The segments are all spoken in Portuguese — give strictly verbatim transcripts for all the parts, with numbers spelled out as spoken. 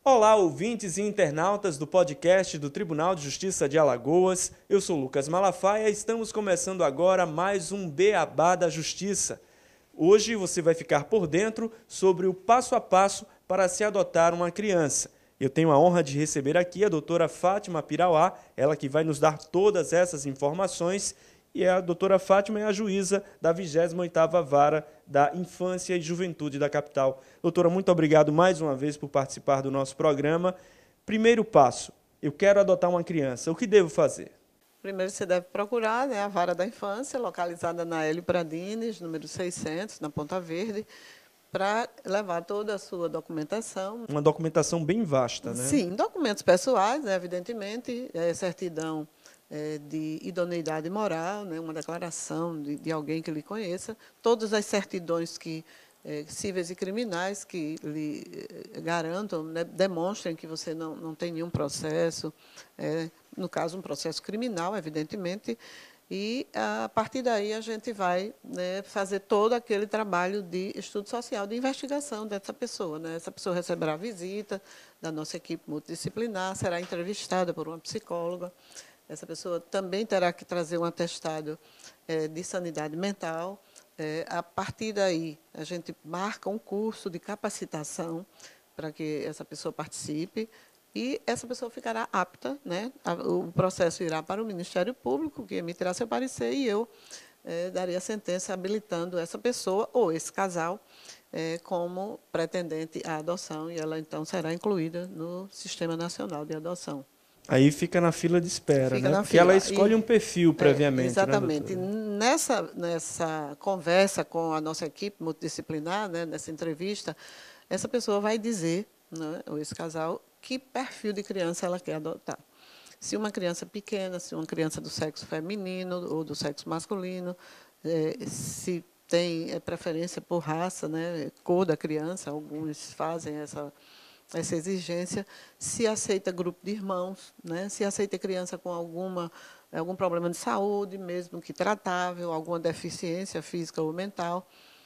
Olá, ouvintes e internautas do podcast do Tribunal de Justiça de Alagoas. Eu sou Lucas Malafaia e estamos começando agora mais um Beabá da Justiça. Hoje você vai ficar por dentro sobre o passo a passo para se adotar uma criança. Eu tenho a honra de receber aqui a doutora Fátima Pirauá, ela que vai nos dar todas essas informações. E a doutora Fátima é a juíza da vigésima oitava Vara da Infância e Juventude da capital. Doutora, muito obrigado mais uma vez por participar do nosso programa. Primeiro passo, eu quero adotar uma criança, o que devo fazer? Primeiro você deve procurar, né, a Vara da Infância, localizada na Hélio Pradines, número seiscentos, na Ponta Verde, para levar toda a sua documentação. Uma documentação bem vasta, né? Sim, documentos pessoais, né, evidentemente, é, certidão é, de idoneidade moral, né, uma declaração de, de alguém que lhe conheça, todas as certidões que, é, cíveis e criminais que lhe é, garantam, né, demonstrem que você não, não tem nenhum processo, é, no caso, um processo criminal, evidentemente, e, a partir daí, a gente vai, né, fazer todo aquele trabalho de estudo social, de investigação dessa pessoa, né? Essa pessoa receberá visita da nossa equipe multidisciplinar, será entrevistada por uma psicóloga. Essa pessoa também terá que trazer um atestado é, de sanidade mental. É, a partir daí, a gente marca um curso de capacitação para que essa pessoa participe. E essa pessoa ficará apta, né? O processo irá para o Ministério Público, que emitirá seu parecer, e eu é, daria a sentença habilitando essa pessoa ou esse casal é, como pretendente à adoção, e ela então será incluída no Sistema Nacional de Adoção. Aí fica na fila de espera, Fica né? na Porque fila. ela escolhe E, um perfil previamente, é, exatamente. né, doutora? Nessa, nessa conversa com a nossa equipe multidisciplinar, né, nessa entrevista, essa pessoa vai dizer, né, ou esse casal, que perfil de criança ela quer adotar. Se uma criança pequena, se uma criança do sexo feminino ou do sexo masculino, é, se tem preferência por raça, né, cor da criança, alguns fazem essa, essa exigência, se aceita grupo de irmãos, né, se aceita criança com alguma, algum problema de saúde, mesmo que tratável, alguma deficiência física ou mental.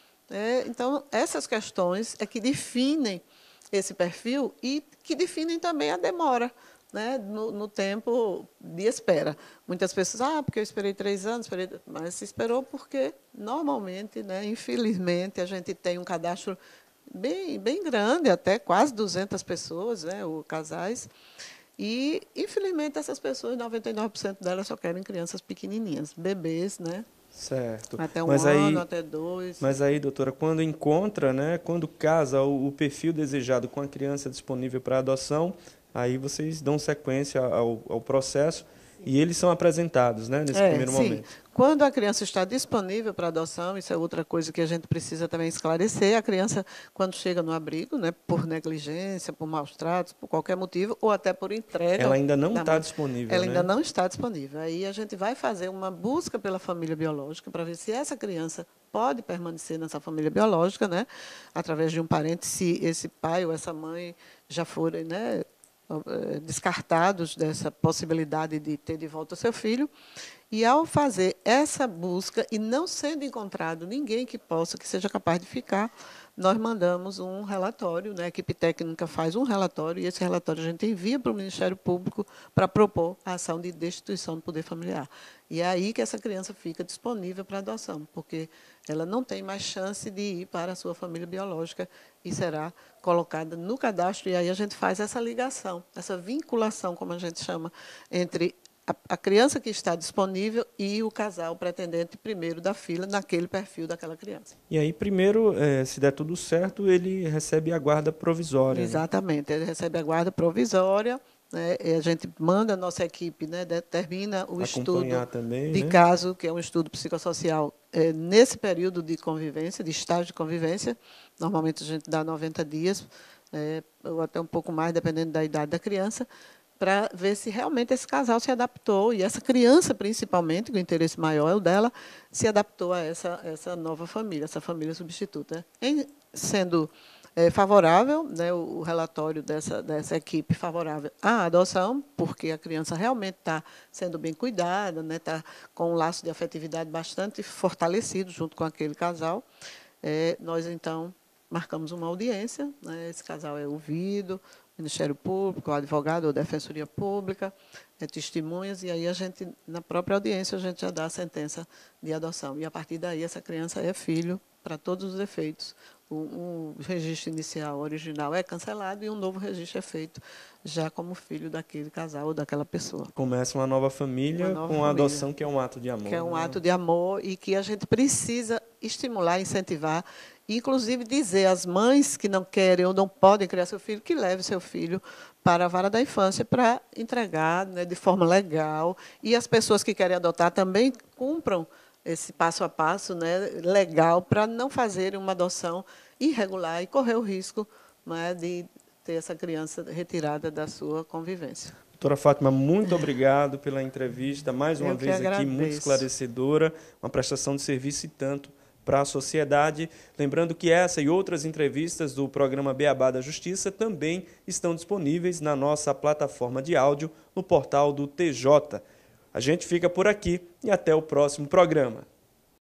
É, então, essas questões é que definem esse perfil e que definem também a demora, né, no, no tempo de espera. Muitas pessoas, ah, porque eu esperei três anos, esperei... mas se esperou porque, normalmente, né, infelizmente, a gente tem um cadastro bem, bem grande, até quase duzentas pessoas, né, ou casais, e, infelizmente, essas pessoas, noventa e nove por cento delas só querem crianças pequenininhas, bebês, né? Certo. Até um Mas ano, aí, até dois. mas aí, doutora, quando encontra, né, quando casa o, o perfil desejado com a criança disponível para adoção, aí vocês dão sequência ao, ao processo e eles são apresentados, né, nesse É, primeiro sim. momento. Quando a criança está disponível para adoção, isso é outra coisa que a gente precisa também esclarecer. A criança, quando chega no abrigo, né, por negligência, por maus tratos, por qualquer motivo, ou até por entrega Ela ainda não da está mãe, disponível, ela ainda né? não está disponível. Aí a gente vai fazer uma busca pela família biológica para ver se essa criança pode permanecer nessa família biológica, né, através de um parente, se esse pai ou essa mãe já forem, né, descartados dessa possibilidade de ter de volta seu filho. E, ao fazer essa busca e não sendo encontrado ninguém que possa, que seja capaz de ficar, nós mandamos um relatório, né? A equipe técnica faz um relatório, e esse relatório a gente envia para o Ministério Público para propor a ação de destituição do poder familiar. E é aí que essa criança fica disponível para adoção, porque ela não tem mais chance de ir para a sua família biológica e será colocada no cadastro, e aí a gente faz essa ligação, essa vinculação, como a gente chama, entre a criança que está disponível e o casal pretendente primeiro da fila naquele perfil daquela criança. E aí, primeiro, eh, se der tudo certo, ele recebe a guarda provisória. Exatamente, né? Ele recebe a guarda provisória, né? E a gente manda a nossa equipe, né, determina o Acompanhar estudo também, de né? caso, que é um estudo psicossocial, é, nesse período de convivência, de estágio de convivência. Normalmente a gente dá noventa dias, é, ou até um pouco mais, dependendo da idade da criança, para ver se realmente esse casal se adaptou, e essa criança, principalmente, que o interesse maior é o dela, se adaptou a essa, essa nova família, essa família substituta. Em, sendo é, favorável, né, o, o relatório dessa, dessa equipe favorável à adoção, porque a criança realmente está sendo bem cuidada, né, está com um laço de afetividade bastante fortalecido junto com aquele casal, é, nós, então, marcamos uma audiência, né, esse casal é ouvido, Ministério Público, advogado ou Defensoria Pública, é, testemunhas, e aí a gente, na própria audiência, a gente já dá a sentença de adoção. E, a partir daí, essa criança é filho para todos os efeitos. O, o registro inicial original é cancelado e um novo registro é feito já como filho daquele casal ou daquela pessoa. Começa uma nova família Uma nova com a família, adoção, que é um ato de amor. Que é um né? ato de amor e que a gente precisa estimular, incentivar, e, inclusive, dizer às mães que não querem ou não podem criar seu filho, que leve seu filho para a vara da infância para entregar, né, de forma legal. E as pessoas que querem adotar também cumpram esse passo a passo, né, legal, para não fazerem uma adoção irregular e correr o risco, né, de ter essa criança retirada da sua convivência. Doutora Fátima, muito obrigado pela entrevista, mais uma Eu que vez aqui, muito agradeço. esclarecedora, uma prestação de serviço e tanto para a sociedade. Lembrando que essa e outras entrevistas do programa Beabá da Justiça também estão disponíveis na nossa plataforma de áudio no portal do T J. A gente fica por aqui e até o próximo programa.